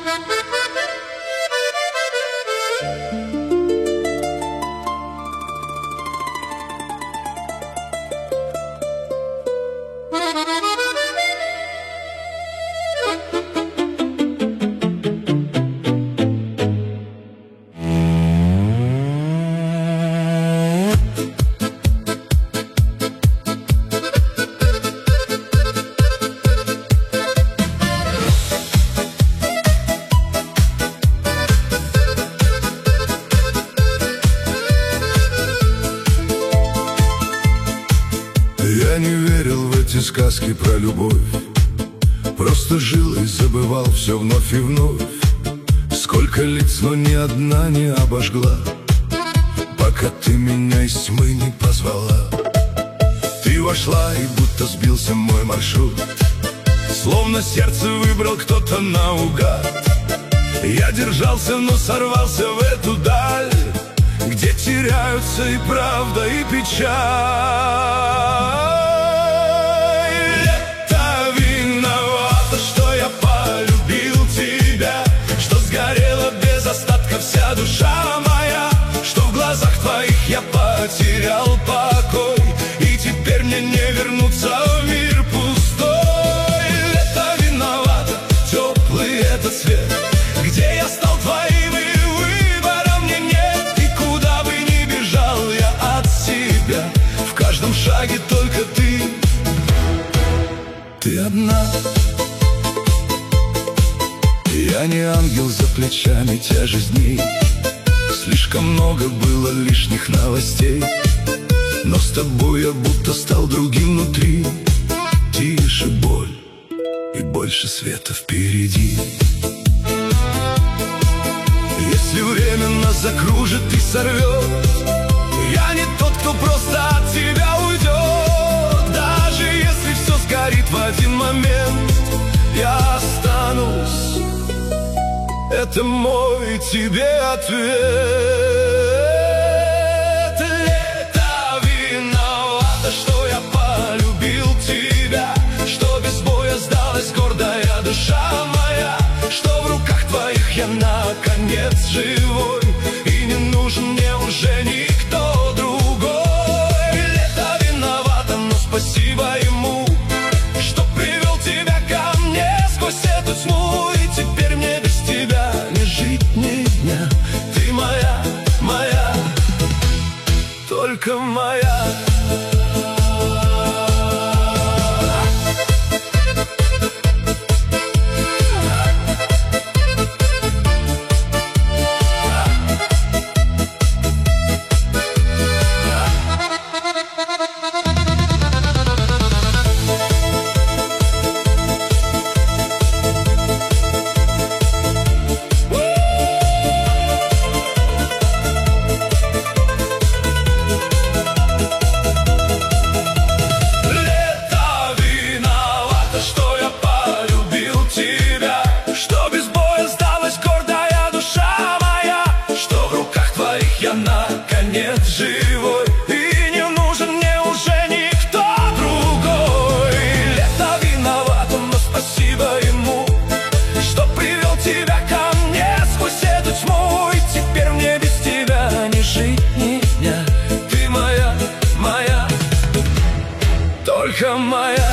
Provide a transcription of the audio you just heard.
Я не верил в эти сказки про любовь, просто жил и забывал все вновь и вновь. Сколько лиц, но ни одна не обожгла, пока ты меня из тьмы не позвала. Ты вошла, и будто сбился мой маршрут, словно сердце выбрал кто-то наугад. Я держался, но сорвался в эту даль, где теряются и правда, и печаль. Это виновато, что я полюбил тебя, что сгорела без остатка вся душа моя, что в глазах твоих я потерял покой, и теперь мне не вернуться в мир пустой. Это виновато, теплый этот свет, где я стал твоим, и выбора мне нет. И куда бы ни бежал я от себя, в каждом шаге только ты одна. Я не ангел, за плечами тяжесть дней, слишком много было лишних новостей, но с тобой я будто стал другим внутри. Тише боль и больше света впереди. Если время нас закружит и сорвет, я не тот, кто просто от тебя уйдет. Даже если все сгорит в один момент, я останусь. Это мой тебе ответ. Это виновато, что я полюбил тебя, что без боя сдалась гордая душа моя, что в руках твоих я наконец живой, и не нужен мне уже никто другой. Это виновато, но спасибо ему, что привел тебя ко мне сквозь эту тьму, и теперь мне без тебя не жить ни дня. Ты моя, моя, только моя. Наконец живой, и не нужен мне уже никто другой. Лето виновато, но спасибо ему, что привел тебя ко мне сквозь эту тьму, и теперь мне без тебя не жить ни дня. Ты моя, моя, только моя.